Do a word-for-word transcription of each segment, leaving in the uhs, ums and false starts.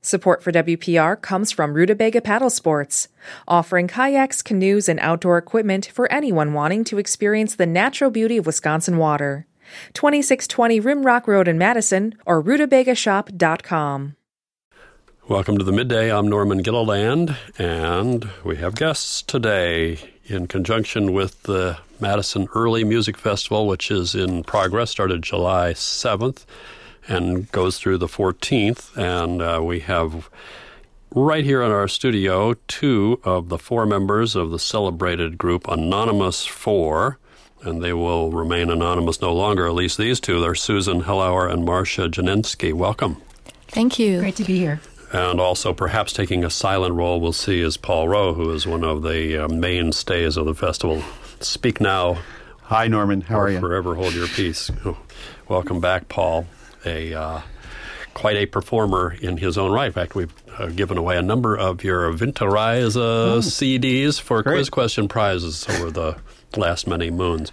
Support for W P R comes from Rutabaga Paddle Sports, offering kayaks, canoes, and outdoor equipment for anyone wanting to experience the natural beauty of Wisconsin water. twenty-six twenty Rimrock Road in Madison or rutabaga shop dot com. Welcome to the Midday. I'm Norman Gilliland, and we have guests today in conjunction with the Madison Early Music Festival, which is in progress, started July seventh and goes through the fourteenth. And uh, we have right here in our studio two of the four members of the celebrated group Anonymous Four, and they will remain anonymous no longer, at least these two. They're Susan Hellauer and Marcia Janinski. Welcome. Thank you. Great to be here. And also perhaps taking a silent role we'll see is Paul Rowe, who is one of the uh, mainstays of the festival. Speak now. Hi, Norman. How are you? Forever hold your peace. Oh, welcome back, Paul. A uh, quite a performer in his own right. In fact, we've uh, given away a number of your Vinterize uh, oh, C Ds for great. quiz question prizes over the last many moons.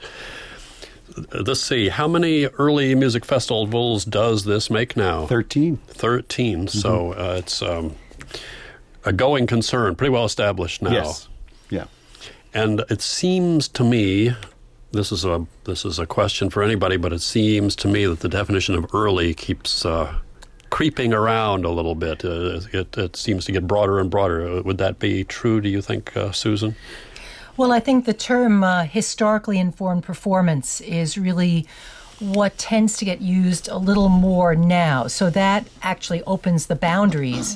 Let's see, how many early music festivals does this make now? Thirteen. Thirteen. Mm-hmm. So uh, it's um, a going concern, pretty well established now. Yes. Yeah. And it seems to me, this is a this is a question for anybody, but it seems to me that the definition of early keeps uh, creeping around a little bit. Uh, it, it seems to get broader and broader. Would that be true, do you think, uh, Susan? Well, I think the term uh, historically informed performance is really what tends to get used a little more now. So that actually opens the boundaries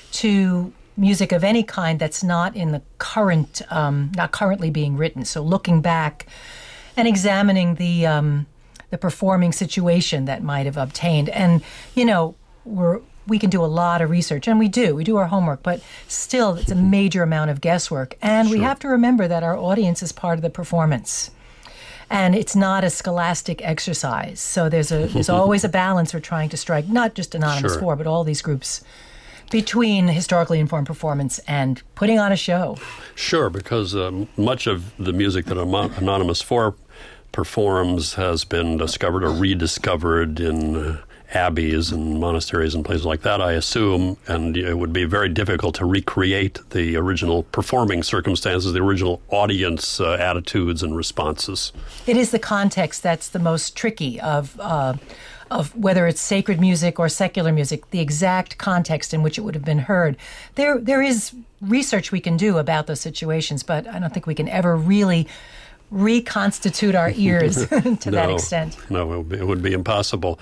to music of any kind that's not in the current, um, not currently being written. So looking back and examining the um, the performing situation that might have obtained. And, you know, we're we can do a lot of research, and we do. We do our homework, but still it's a major amount of guesswork. And sure. we have to remember that our audience is part of the performance. And it's not a scholastic exercise. So there's a there's always a balance we're trying to strike, not just Anonymous sure. Four, but all these groups, between historically informed performance and putting on a show. Sure, because um, much of the music that Anonymous Four performs has been discovered or rediscovered in uh, abbeys and monasteries and places like that, I assume, and it would be very difficult to recreate the original performing circumstances, the original audience uh, attitudes and responses. It is the context that's the most tricky of uh, of whether it's sacred music or secular music, the exact context in which it would have been heard. There, there is research we can do about those situations, but I don't think we can ever really reconstitute our ears to no, that extent. No, it would be, it would be impossible.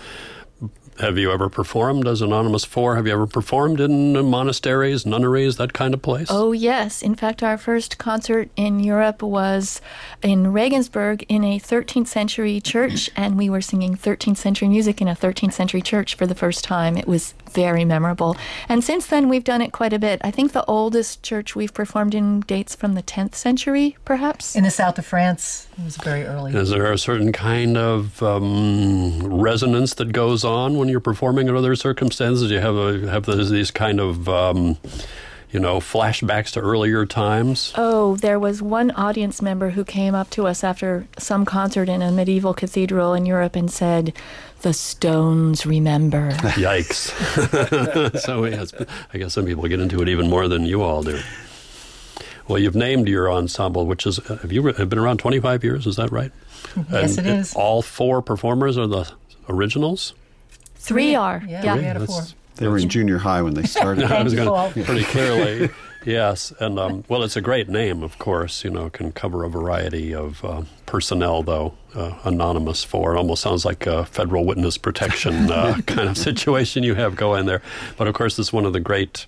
Have you ever performed as Anonymous Four? Have you ever performed in monasteries, nunneries, that kind of place? Oh, yes. In fact, our first concert in Europe was in Regensburg in a thirteenth century church, and we were singing thirteenth century music in a thirteenth century church for the first time. It was very memorable. And since then, we've done it quite a bit. I think the oldest church we've performed in dates from the tenth century, perhaps. In the south of France, it was very early. Is there a certain kind of um, resonance that goes on when you're performing in other circumstances? You have a, have these kind of, um, you know, flashbacks to earlier times? Oh, there was one audience member who came up to us after some concert in a medieval cathedral in Europe and said, "The stones remember." Yikes. So yes, I guess some people get into it even more than you all do. Well, you've named your ensemble, which is, have you have been around twenty-five years, is that right? Yes, and it is. All four performers are the originals? Three are. Yeah, yeah. three out of four. They were in junior high when they started. I was Thank going you, Paul. pretty clearly. Yes, and um, well, it's a great name, of course. You know, can cover a variety of uh, personnel, though. Uh, Anonymous Four. It almost sounds like a federal witness protection uh, kind of situation you have going there. But of course, it's one of the great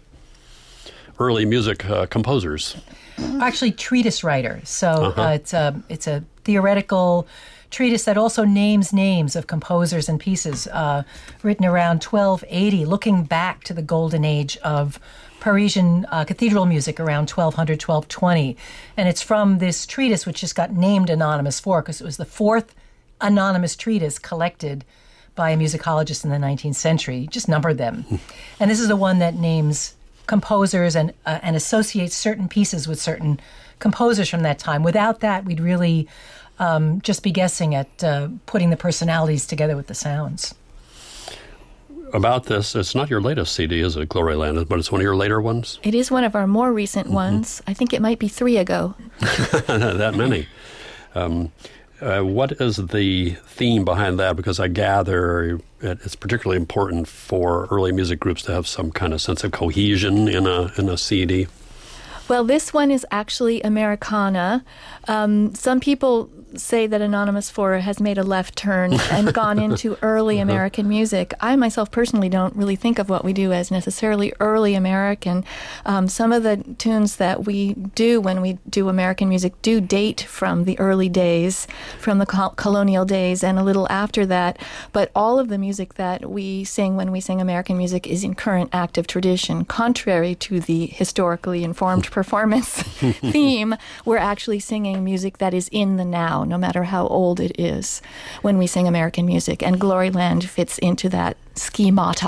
early music uh, composers. Actually, treatise writer. So Uh-huh. uh, it's a it's a theoretical treatise that also names names of composers and pieces, uh, written around twelve eighty, looking back to the golden age of Parisian uh, cathedral music around twelve hundred, twelve twenty. And it's from this treatise, which just got named Anonymous Four, because it was the fourth anonymous treatise collected by a musicologist in the nineteenth century. He just numbered them. And this is the one that names composers and uh, and associates certain pieces with certain composers from that time. Without that, we'd really um, just be guessing at uh, putting the personalities together with the sounds. about this, it's not your latest C D, is it, Gloryland, but it's one of your later ones? It is one of our more recent Mm-hmm. ones. I think it might be three ago. That many. Um, uh, what is the theme behind that? Because I gather it, it's particularly important for early music groups to have some kind of sense of cohesion in a in a C D. Well, this one is actually Americana. Um, some people say that Anonymous four has made a left turn and gone into early American music. I myself personally don't really think of what we do as necessarily early American. Um, some of the tunes that we do when we do American music do date from the early days, from the col- colonial days and a little after that. But all of the music that we sing when we sing American music is in current active tradition. Contrary to the historically informed performance theme, we're actually singing music that is in the now, no matter how old it is, when we sing American music. And Gloryland fits into that schemata.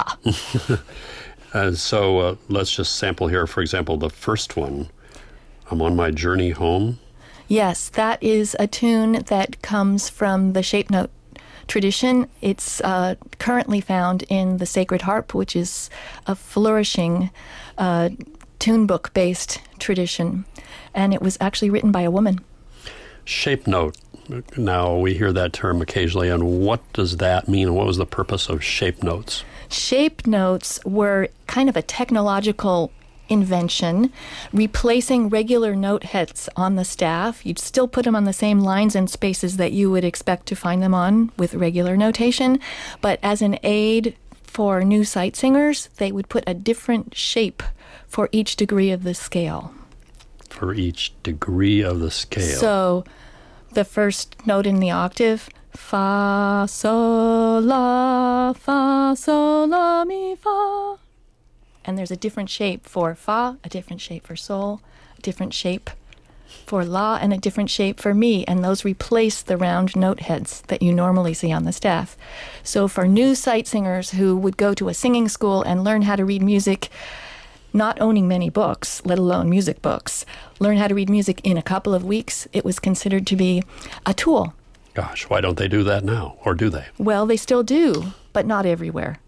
uh, so uh, let's just sample here, for example, the first one, I'm on my journey home. Yes, that is a tune that comes from the shape note tradition. It's uh, currently found in the Sacred Harp, which is a flourishing uh, tune book-based tradition. And it was actually written by a woman. Shape note. Now, we hear that term occasionally, and what does that mean? What was the purpose of shape notes? Shape notes were kind of a technological invention, replacing regular note heads on the staff. You'd still put them on the same lines and spaces that you would expect to find them on with regular notation, but as an aid for new sight singers, they would put a different shape for each degree of the scale. For each degree of the scale. So the first note in the octave, fa, sol, la, fa, sol, la, mi, fa. And there's a different shape for fa, a different shape for sol, a different shape for la, and a different shape for mi. And those replace the round note heads that you normally see on the staff. So for new sight singers who would go to a singing school and learn how to read music, not owning many books, let alone music books, learn how to read music in a couple of weeks, it was considered to be a tool. Gosh, why don't they do that now? Or do they? Well, they still do, but not everywhere.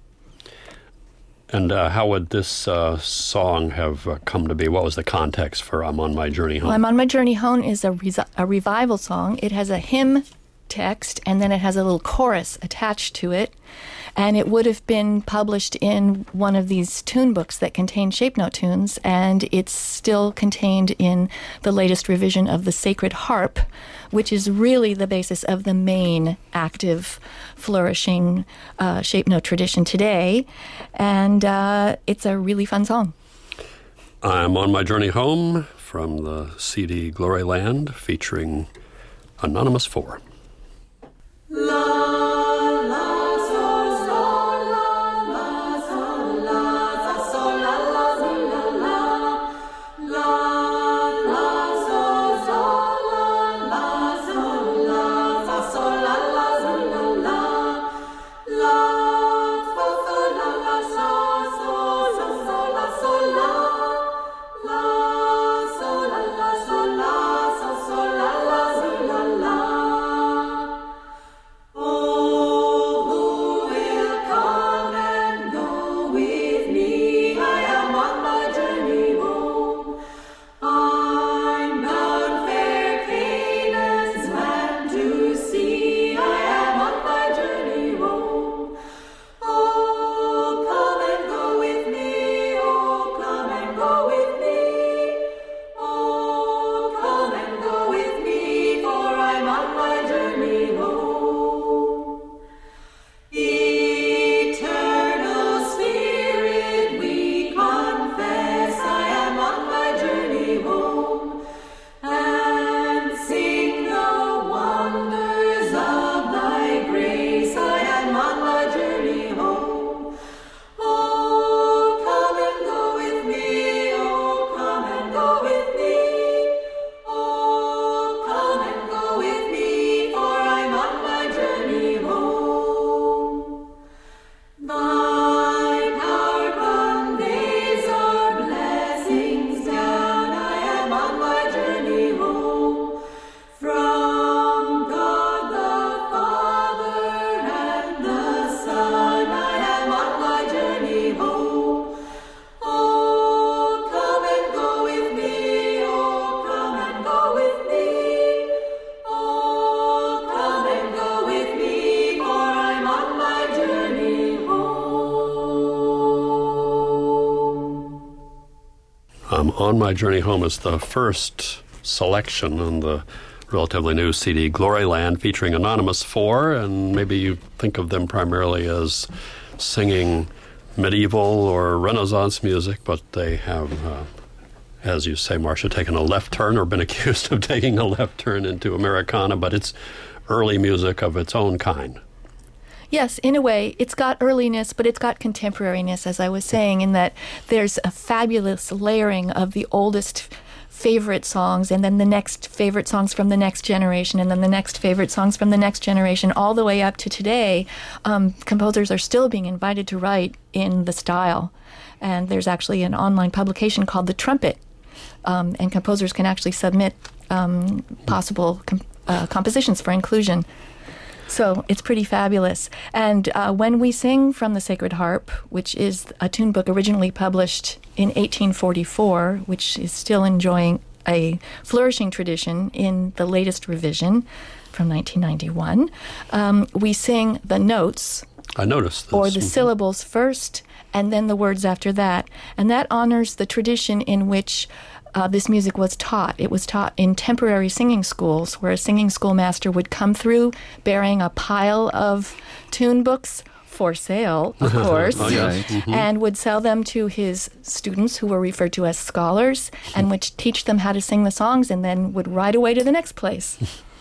And uh, how would this uh, song have uh, come to be? What was the context for I'm on my journey home? I'm on my journey home is a, res- a revival song. It has a hymn text, and then it has a little chorus attached to it. And it would have been published in one of these tune books that contain shape note tunes, and it's still contained in the latest revision of the Sacred Harp, which is really the basis of the main active, flourishing uh, shape note tradition today. And uh, it's a really fun song. I'm on my journey home from the C D Gloryland, featuring Anonymous four. Oh Um, On My Journey Home is the first selection on the relatively new C D Gloryland featuring Anonymous Four, and maybe you think of them primarily as singing medieval or Renaissance music, but they have, uh, as you say, Marcia, taken a left turn or been accused of taking a left turn into Americana, but it's early music of its own kind. Yes, in a way, it's got earliness, but it's got contemporariness, as I was saying, in that there's a fabulous layering of the oldest favorite songs, and then the next favorite songs from the next generation, and then the next favorite songs from the next generation, all the way up to today. Um, composers are still being invited to write in the style. And there's actually an online publication called The Trumpet, um, and composers can actually submit um, possible com- uh, compositions for inclusion. So it's pretty fabulous. And uh, when we sing from the Sacred Harp, which is a tune book originally published in eighteen forty-four, which is still enjoying a flourishing tradition in the latest revision from nineteen ninety-one, um, we sing the notes I noticed this. or the Mhm. syllables first, and then the words after that. And that honors the tradition in which uh, this music was taught. It was taught in temporary singing schools, where a singing school master would come through bearing a pile of tune books for sale, of course, Oh, yes. Right. Mhm. and would sell them to his students, who were referred to as scholars, and would teach them how to sing the songs, and then would ride away to the next place.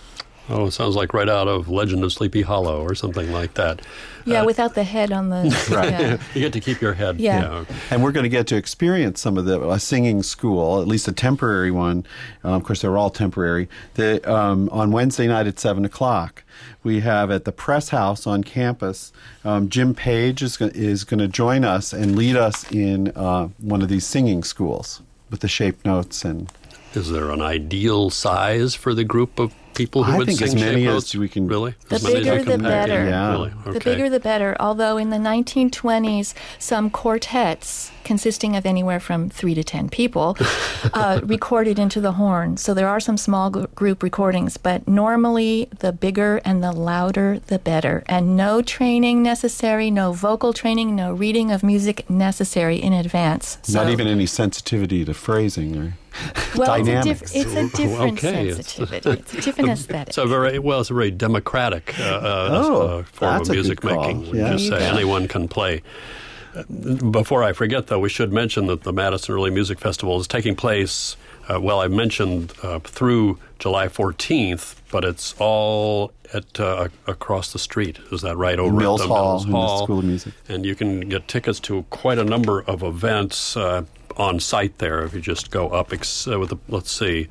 Oh, it sounds like right out of Legend of Sleepy Hollow or something like that. Yeah, Uh, without the head on the... Right. yeah. You get to keep your head. Yeah. You know. And we're going to get to experience some of the a singing school, at least a temporary one. Um, of course, they're all temporary. The, um, on Wednesday night at seven o'clock, we have at the Press House on campus, um, Jim Page is, go- is going to join us and lead us in uh, one of these singing schools with the shape notes. And Is there an ideal size for the group of people who I would think sing as many shape as notes? we can- Really? The As many as bigger you the can- better. Yeah. Really? Okay. The bigger the better, although in the nineteen twenties, some quartets, consisting of anywhere from three to ten people, uh, recorded into the horn. So there are some small gr- group recordings, but normally the bigger and the louder, the better. And no training necessary, no vocal training, no reading of music necessary in advance. not So- even any sensitivity to phrasing or well, it's a, dynamics. diff- it's a different Okay, it's- sensitivity. It's a different aesthetic. It's a very well. It's a very democratic uh, uh, Oh, uh, form that's of a good music call. making. Would Yeah. you There say you go. anyone can play? Uh, Before I forget, though, we should mention that the Madison Early Music Festival is taking place. Uh, well, I mentioned uh, through July fourteenth, but it's all at uh, across the street. Is that right? Over Mills at the Hall Mills in the Hall. School of Music. And you can get tickets to quite a number of events uh, on site there if you just go up. Ex- uh, with the, let's see.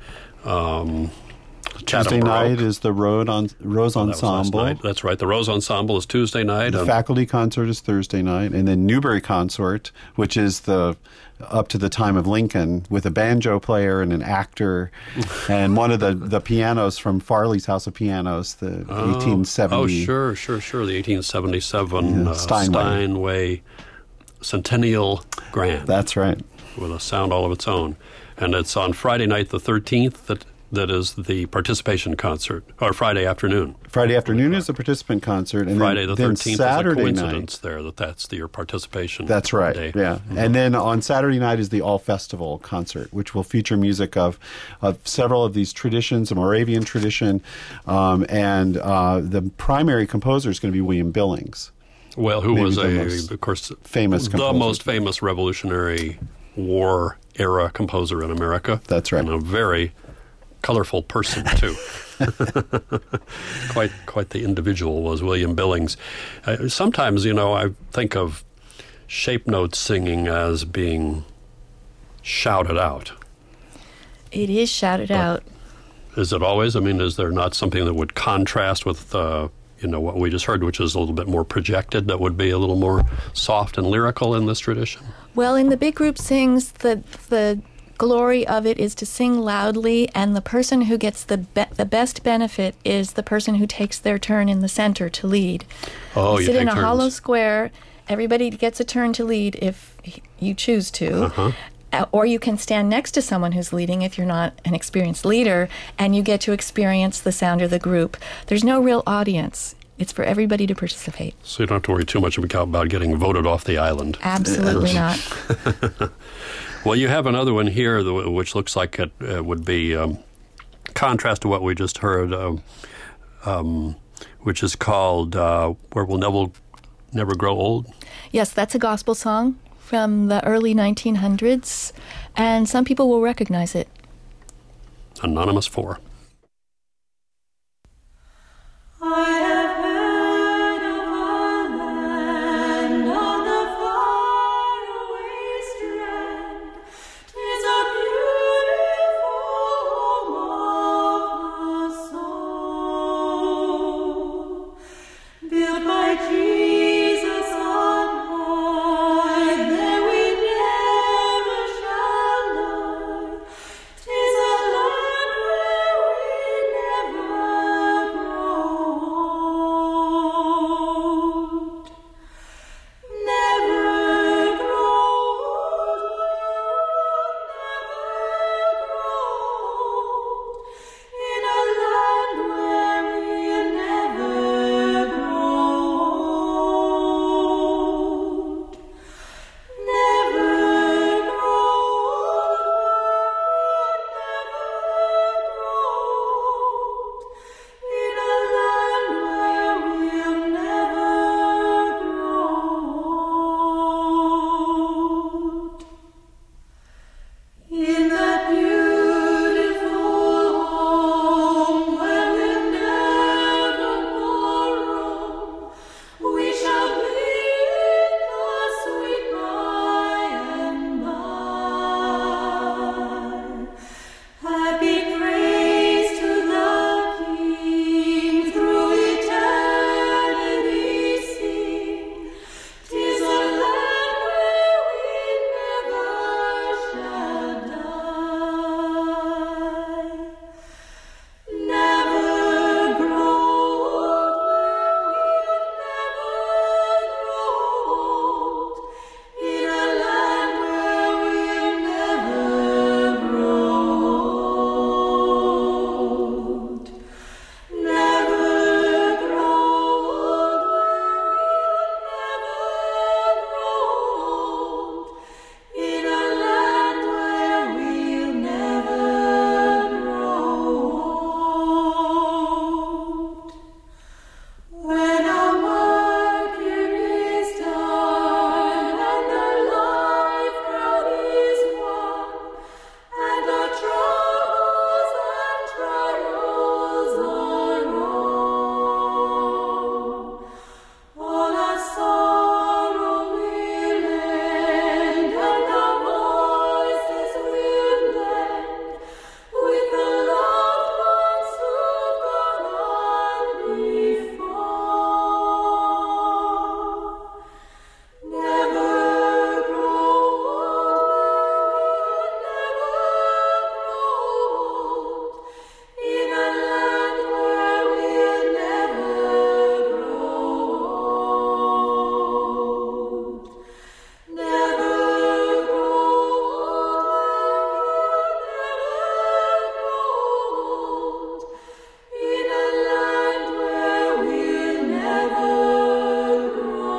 Um, Tuesday Chatham night Baroque. is the Road on, Rose That was last Ensemble. night. That's right. The Rose Ensemble is Tuesday night. The and faculty concert is Thursday night, and then Newberry Consort, which is the up to the time of Lincoln, with a banjo player and an actor, and one of the, the pianos from Farley's House of Pianos, the eighteen seventy. Oh, sure, sure, sure. The eighteen seventy-seven Yeah, uh, Steinway. Steinway Centennial Grand. That's right. With a sound all of its own. And it's on Friday night the thirteenth that that is the participation concert, or Friday afternoon. Friday afternoon is the participant concert, and Friday then, the then thirteenth Saturday is a night. coincidence there that that's the, your participation That's right. day. Yeah, and then on Saturday night is the All Festival concert, which will feature music of, of several of these traditions, a Moravian tradition, um, and uh, the primary composer is going to be William Billings. Well, who Maybe was, the a, most of course, famous the composer. most famous Revolutionary War era composer in America. That's right. And a very colorful person, too. quite quite the individual was William Billings. Uh, sometimes, you know, I think of shape note singing as being shouted out. It is shouted out. Is it always? I mean, is there not something that would contrast with, uh, you know, what we just heard, which is a little bit more projected, that would be a little more soft and lyrical in this tradition? Well, in the big group sings, the the glory of it is to sing loudly, and the person who gets the be- the best benefit is the person who takes their turn in the center to lead. Oh, you you sit take in a turns. hollow square. Everybody gets a turn to lead if you choose to. Uh-huh. Uh, Or you can stand next to someone who's leading if you're not an experienced leader, and you get to experience the sound of the group. There's no real audience. It's for everybody to participate. So you don't have to worry too much about about getting voted off the island. Absolutely not. Well, you have another one here, which looks like it uh, would be um, contrast to what we just heard, uh, um, which is called uh, Where We'll Never, Never Grow Old. Yes, that's a gospel song from the early nineteen hundreds, and some people will recognize it. Anonymous four. I have heard of a land on the faraway strand. 'Tis a beautiful home of the soul, built by Jesus on high. There we never shall lie. 'Tis a land where we never grow old. Never grow old, never grow old. In a land where we'll never grow old. Never grow old, never grow old. In a land where we'll never grow old. In that beautiful home where we'll never more roam, we shall be in the sweet by and by. Happy praise to the King through eternity sing. 'Tis a land where we never shall die. Never grow old, where we'll never grow old. In a land where we'll never grow old. Never grow old, where we'll never grow old. In a land where we'll never grow old. When our work here is done, and the life road is won, and our troubles and trials are o'er, all our sorrow will end, and our voices will blend with the loved ones who've gone on before. Never grow old, never grow old. In a land where we'll never grow old. Never grow old, in a land where we'll never grow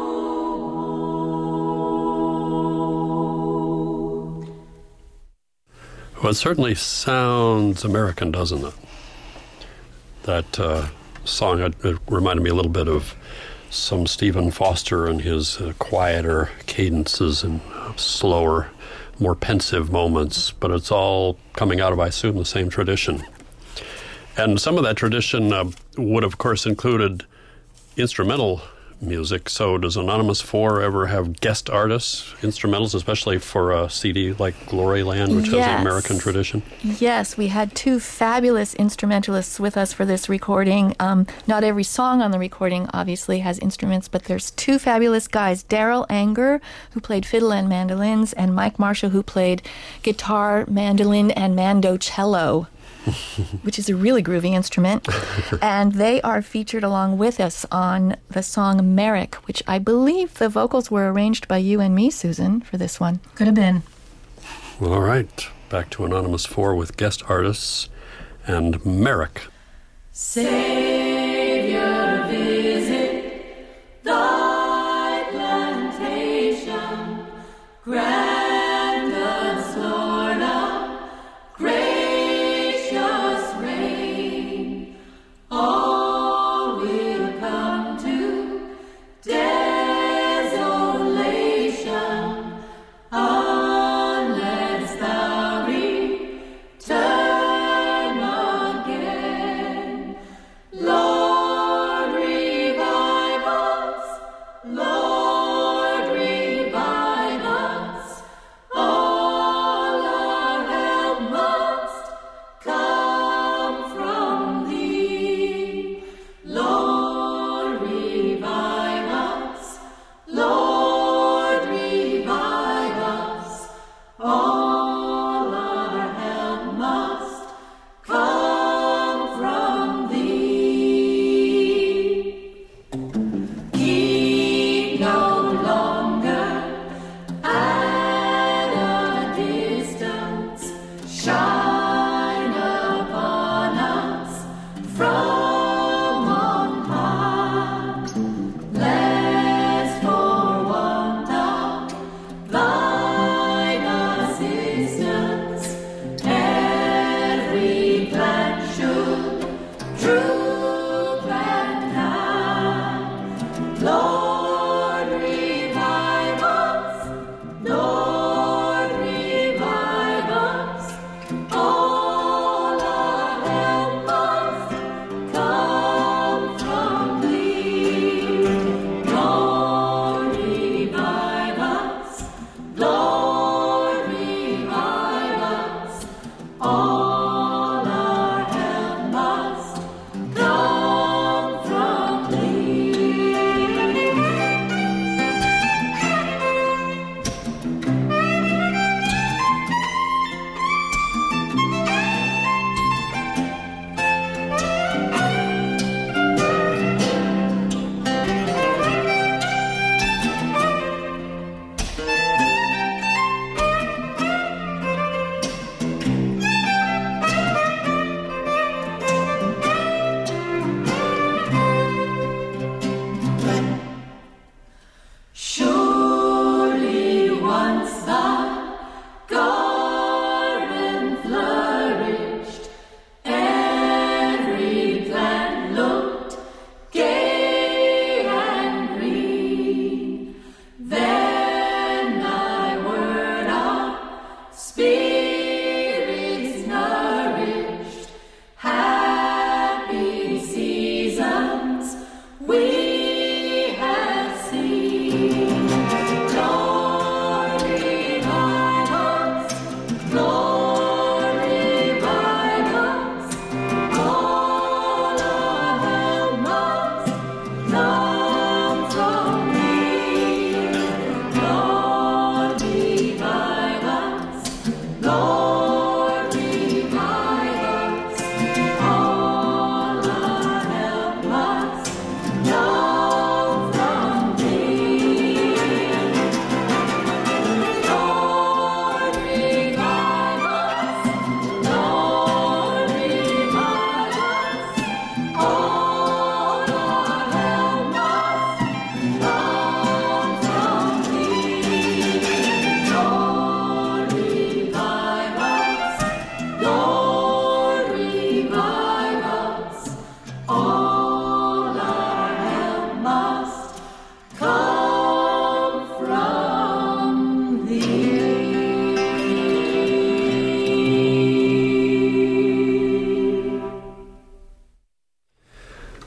old. Well, it certainly sounds American, doesn't it? That uh, song it, it reminded me a little bit of some Stephen Foster and his uh, quieter cadences and uh, slower, more pensive moments, but it's all coming out of, I assume, the same tradition. And some of that tradition uh, would, of course, included instrumental music. So does Anonymous four ever have guest artists, instrumentals, especially for a C D like Glory Land, which has Yes. an American tradition? Yes, we had two fabulous instrumentalists with us for this recording. Um, not every song on the recording obviously has instruments, but there's two fabulous guys, Daryl Anger, who played fiddle and mandolins, and Mike Marshall, who played guitar, mandolin, and mandocello, which is a really groovy instrument. And they are featured along with us on the song Merrick, which I believe the vocals were arranged by you and me, Susan, for this one. Could have been. Well, all right. Back to Anonymous four with guest artists and Merrick. Savior, visit thy plantation, grant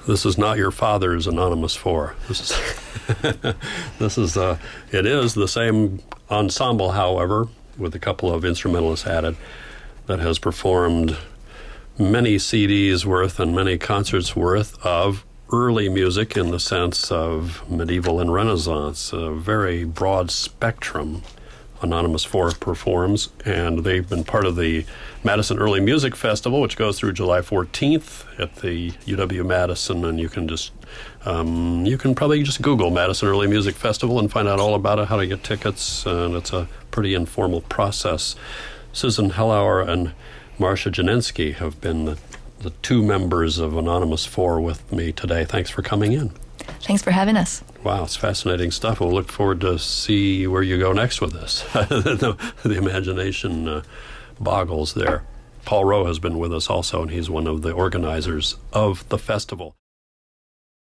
This is not your father's Anonymous Four. This is, this is uh, it is the same ensemble, however, with a couple of instrumentalists added, that has performed many C Ds worth and many concerts worth of early music in the sense of medieval and Renaissance, a very broad spectrum. Anonymous Four performs, and they've been part of the Madison Early Music Festival, which goes through July fourteenth at the U W-Madison, and you can just um, you can probably just Google Madison Early Music Festival and find out all about it, how to get tickets, and it's a pretty informal process. Susan Hellauer and Marcia Janensky have been the, the two members of Anonymous Four with me today. Thanks for coming in. Thanks for having us. Wow, it's fascinating stuff. We'll look forward to see where you go next with this. the, the imagination uh, boggles there. Paul Rowe has been with us also, and he's one of the organizers of the festival.